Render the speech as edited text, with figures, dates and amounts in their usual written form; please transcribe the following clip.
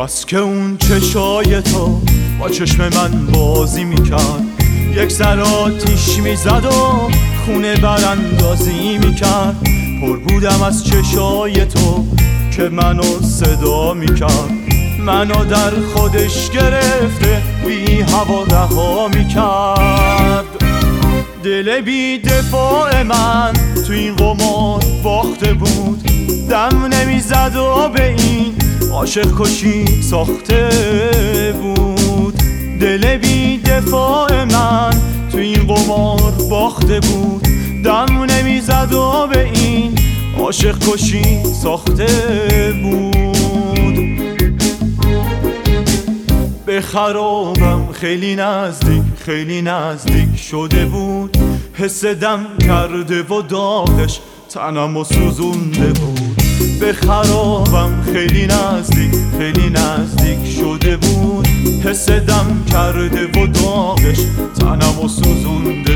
بس که اون چشای تو با چشم من بازی میکرد، یک سر آتیش میزد و خونه براندازی میکرد. پر بودم از چشای تو که منو صدا میکرد، منو در خودش گرفته بی هوا رها میکرد. دل بی دفاع من تو این قمار باخته بود، دم نمیزد و به این عاشق کشی ساخته بود. دل بی دفاع من تو این قمار باخته بود، دم نمیزد و به این عاشق کشی ساخته بود. به خرابم خیلی نزدیک خیلی نزدیک شده بود، حس دم کرده و داغش تنمو سوزونده بود. به خرابم خیلی نزدیک خیلی نزدیک شده بود، حس دم کرده و داغش تنمو سوزونده